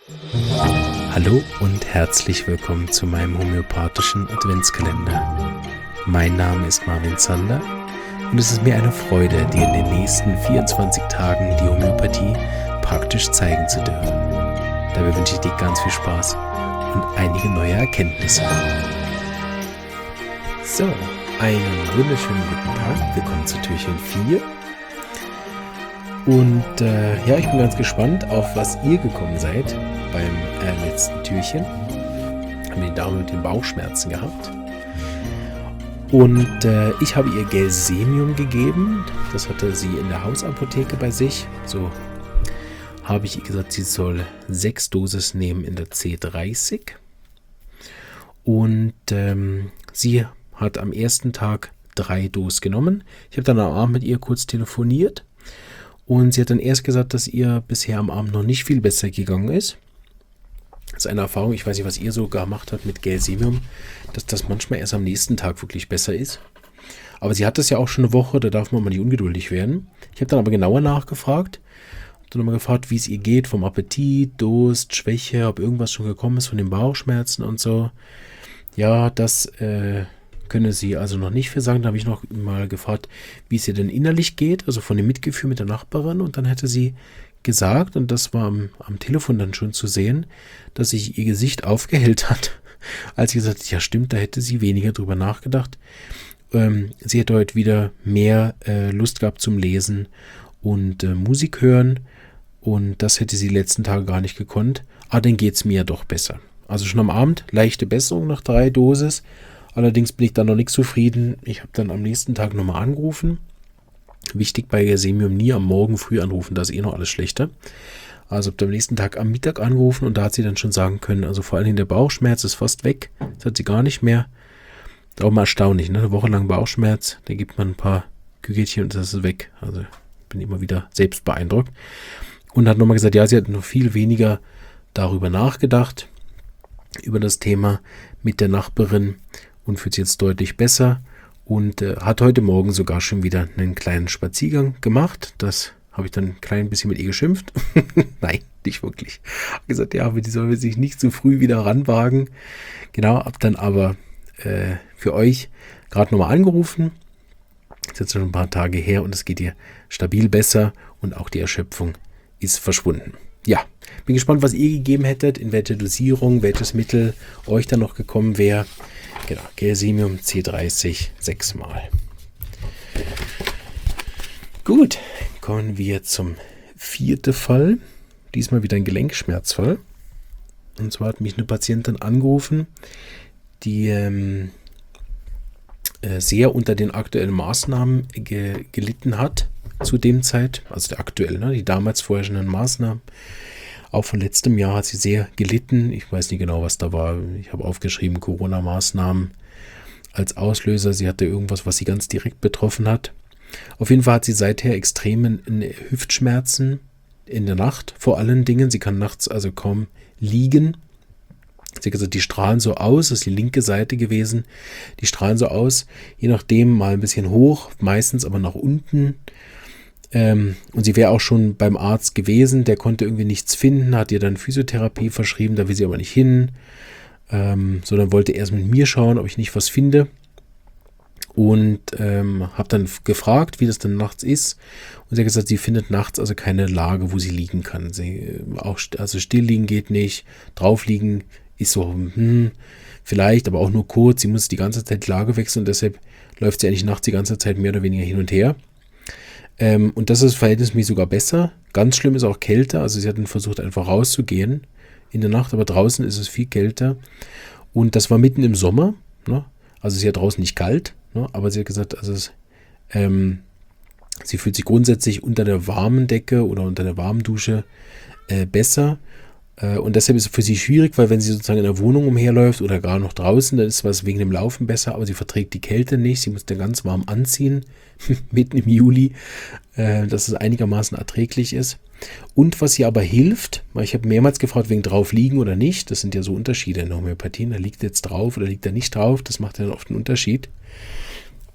Hallo und herzlich willkommen zu meinem homöopathischen Adventskalender. Mein Name ist Marvin Zander und es ist mir eine Freude, dir in den nächsten 24 Tagen die Homöopathie praktisch zeigen zu dürfen. Dabei wünsche ich dir ganz viel Spaß und einige neue Erkenntnisse. So, einen wunderschönen guten Tag. Willkommen zu Türchen 4. Und ich bin ganz gespannt, auf was ihr gekommen seid beim letzten Türchen. Haben die Dame mit den Bauchschmerzen gehabt. Und ich habe ihr Gelsemium gegeben. Das hatte sie in der Hausapotheke bei sich. So habe ich ihr gesagt, sie soll 6 Dosis nehmen in der C30. Und sie hat am ersten Tag 3 Dosen genommen. Ich habe dann am Abend mit ihr kurz telefoniert. Und sie hat dann erst gesagt, dass ihr bisher am Abend noch nicht viel besser gegangen ist. Das ist eine Erfahrung, ich weiß nicht, was ihr so gemacht habt mit Gelsemium, dass das manchmal erst am nächsten Tag wirklich besser ist. Aber sie hat das ja auch schon eine Woche, da darf man mal nicht ungeduldig werden. Ich habe dann aber genauer nachgefragt. Dann nochmal gefragt, wie es ihr geht, vom Appetit, Durst, Schwäche, ob irgendwas schon gekommen ist von den Bauchschmerzen und so. Ja, das könne sie also noch nicht für sagen. Da habe ich noch mal gefragt, wie es ihr denn innerlich geht, also von dem Mitgefühl mit der Nachbarin. Und dann hätte sie gesagt, und das war am Telefon dann schon zu sehen, dass sich ihr Gesicht aufgehellt hat, als sie gesagt hat, ja stimmt, da hätte sie weniger drüber nachgedacht. Sie hätte heute wieder mehr Lust gehabt zum Lesen und Musik hören. Und das hätte sie die letzten Tage gar nicht gekonnt. Aber dann geht es mir doch besser. Also schon am Abend leichte Besserung nach 3 Dosis. Allerdings bin ich dann noch nicht zufrieden. Ich habe dann am nächsten Tag nochmal angerufen. Wichtig bei Gelsemium, nie am Morgen früh anrufen, da ist noch alles schlechter. Also habe am nächsten Tag am Mittag angerufen und da hat sie dann schon sagen können, also vor allem der Bauchschmerz ist fast weg. Das hat sie gar nicht mehr. Das ist auch mal erstaunlich, ne? Eine Woche lang Bauchschmerz, da gibt man ein paar Kügelchen und das ist weg. Also ich bin immer wieder selbst beeindruckt. Und hat nochmal gesagt, ja, sie hat noch viel weniger darüber nachgedacht, über das Thema mit der Nachbarin und fühlt sich jetzt deutlich besser und hat heute Morgen sogar schon wieder einen kleinen Spaziergang gemacht. Das habe ich dann ein klein bisschen mit ihr geschimpft. Nein, nicht wirklich. Habe gesagt, ja, aber die soll sich nicht zu früh wieder ranwagen. Genau, habe dann aber für euch gerade nochmal angerufen. Das ist jetzt schon ein paar Tage her und es geht ihr stabil besser und auch die Erschöpfung ist verschwunden. Ja, bin gespannt, was ihr gegeben hättet, in welche Dosierung, welches Mittel euch dann noch gekommen wäre. Genau, Gelsemium C30 6-mal. Gut, kommen wir zum 4. Fall. Diesmal wieder ein Gelenkschmerzfall. Und zwar hat mich eine Patientin angerufen, die sehr unter den aktuellen Maßnahmen gelitten hat zu dem Zeit, also der aktuellen, die damals vorherrschenden Maßnahmen. Auch von letztem Jahr hat sie sehr gelitten. Ich weiß nicht genau, was da war. Ich habe aufgeschrieben, Corona-Maßnahmen als Auslöser. Sie hatte irgendwas, was sie ganz direkt betroffen hat. Auf jeden Fall hat sie seither extreme Hüftschmerzen in der Nacht, vor allen Dingen. Sie kann nachts also kaum liegen. Sie hat gesagt, die strahlen so aus, das ist die linke Seite gewesen. Die strahlen so aus, je nachdem mal ein bisschen hoch, meistens aber nach unten. Und sie wäre auch schon beim Arzt gewesen, der konnte irgendwie nichts finden, hat ihr dann Physiotherapie verschrieben, da will sie aber nicht hin, sondern wollte erst mit mir schauen, ob ich nicht was finde. Und habe dann gefragt, wie das dann nachts ist. Und sie hat gesagt, sie findet nachts also keine Lage, wo sie liegen kann. Also still liegen geht nicht, drauf liegen ist so, vielleicht, aber auch nur kurz. Sie muss die ganze Zeit die Lage wechseln und deshalb läuft sie eigentlich nachts die ganze Zeit mehr oder weniger hin und her. Und das ist verhältnismäßig sogar besser. Ganz schlimm ist auch Kälte. Also sie hat dann versucht, einfach rauszugehen in der Nacht, aber draußen ist es viel kälter. Und das war mitten im Sommer. Ne? Also es ist ja draußen nicht kalt, ne? Aber sie hat gesagt, also sie fühlt sich grundsätzlich unter der warmen Decke oder unter der warmen Dusche besser. Und deshalb ist es für sie schwierig, weil wenn sie sozusagen in der Wohnung umherläuft oder gar noch draußen, dann ist was wegen dem Laufen besser, aber sie verträgt die Kälte nicht. Sie muss dann ganz warm anziehen, mitten im Juli, dass es einigermaßen erträglich ist. Und was ihr aber hilft, weil ich habe mehrmals gefragt, wegen drauf liegen oder nicht, das sind ja so Unterschiede in der Homöopathie, da liegt jetzt drauf oder liegt er nicht drauf, das macht ja dann oft einen Unterschied.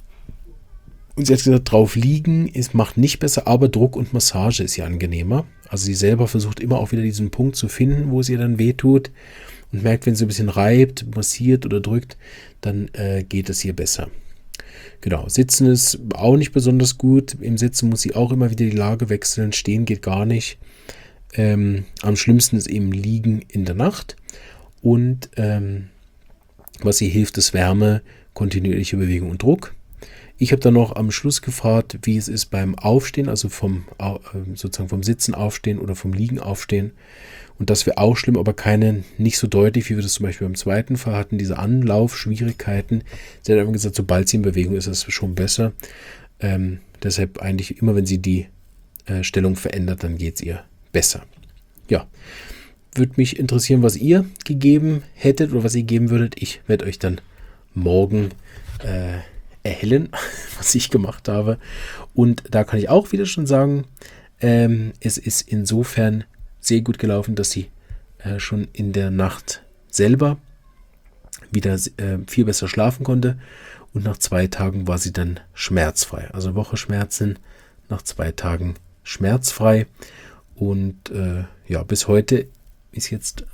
Und sie hat gesagt, drauf liegen macht nicht besser, aber Druck und Massage ist ja angenehmer. Also sie selber versucht immer auch wieder diesen Punkt zu finden, wo es ihr dann wehtut und merkt, wenn sie ein bisschen reibt, massiert oder drückt, dann geht es ihr besser. Genau, Sitzen ist auch nicht besonders gut. Im Sitzen muss sie auch immer wieder die Lage wechseln. Stehen geht gar nicht. Am schlimmsten ist eben Liegen in der Nacht. Und was ihr hilft, ist Wärme, kontinuierliche Bewegung und Druck. Ich habe dann noch am Schluss gefragt, wie es ist beim Aufstehen, also sozusagen vom Sitzen aufstehen oder vom Liegen aufstehen. Und das wäre auch schlimm, aber nicht so deutlich, wie wir das zum Beispiel beim zweiten Fall hatten, diese Anlaufschwierigkeiten. Sie hat einfach gesagt, sobald sie in Bewegung ist, ist es schon besser. Deshalb eigentlich immer, wenn sie die Stellung verändert, dann geht es ihr besser. Ja, würde mich interessieren, was ihr gegeben hättet oder was ihr geben würdet. Ich werde euch dann morgen erhellen, was ich gemacht habe. Und da kann ich auch wieder schon sagen, es ist insofern sehr gut gelaufen, dass sie schon in der Nacht selber wieder viel besser schlafen konnte. Und nach 2 Tagen war sie dann schmerzfrei. Also eine Woche Schmerzen, nach 2 Tagen schmerzfrei. Und bis heute ist jetzt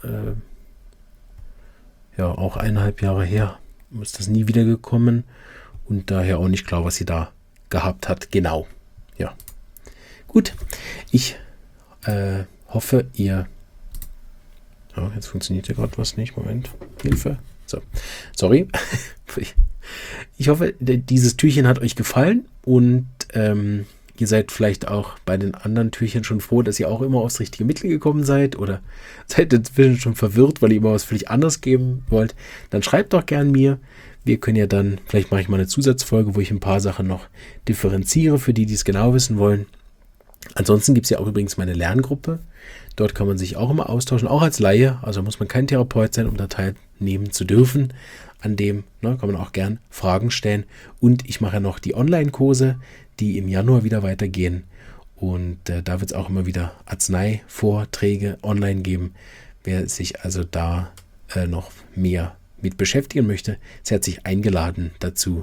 auch 1,5 Jahre her, ist das nie wieder gekommen. Und daher auch nicht klar, was sie da gehabt hat. Genau. Ja. Gut. Ich hoffe, ihr... Oh, jetzt funktioniert ja gerade was nicht. Moment. Hilfe. So. Sorry. Ich hoffe, dieses Türchen hat euch gefallen und ihr seid vielleicht auch bei den anderen Türchen schon froh, dass ihr auch immer aufs richtige Mittel gekommen seid oder seid inzwischen schon verwirrt, weil ihr immer was völlig anderes geben wollt. Dann schreibt doch gern mir. Wir können ja dann, vielleicht mache ich mal eine Zusatzfolge, wo ich ein paar Sachen noch differenziere, für die, die es genau wissen wollen. Ansonsten gibt es ja auch übrigens meine Lerngruppe. Dort kann man sich auch immer austauschen, auch als Laie. Also muss man kein Therapeut sein, um da teilnehmen zu dürfen. An dem kann man auch gern Fragen stellen. Und ich mache ja noch die Online-Kurse, die im Januar wieder weitergehen. Und da wird es auch immer wieder Arzneivorträge online geben. Wer sich also da noch mehr mit beschäftigen möchte, ist herzlich eingeladen dazu,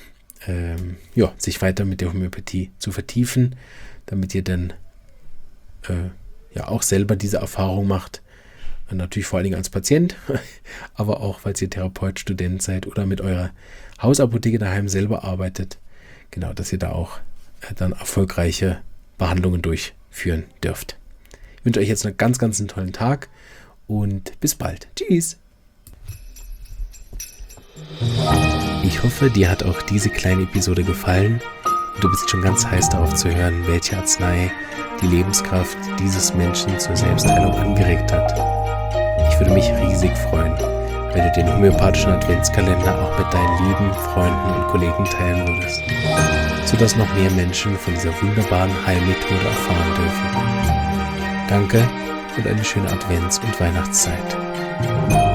sich weiter mit der Homöopathie zu vertiefen, damit ihr dann auch selber diese Erfahrung macht. Natürlich vor allen Dingen als Patient, aber auch, falls ihr Therapeut, Student seid oder mit eurer Hausapotheke daheim selber arbeitet. Genau, dass ihr da auch dann erfolgreiche Behandlungen durchführen dürft. Ich wünsche euch jetzt einen ganz, ganz tollen Tag und bis bald. Tschüss! Ich hoffe, dir hat auch diese kleine Episode gefallen und du bist schon ganz heiß darauf zu hören, welche Arznei die Lebenskraft dieses Menschen zur Selbstheilung angeregt hat. Ich würde mich riesig freuen, wenn du den homöopathischen Adventskalender auch mit deinen lieben Freunden und Kollegen teilen würdest, sodass noch mehr Menschen von dieser wunderbaren Heilmethode erfahren dürfen. Danke und eine schöne Advents- und Weihnachtszeit.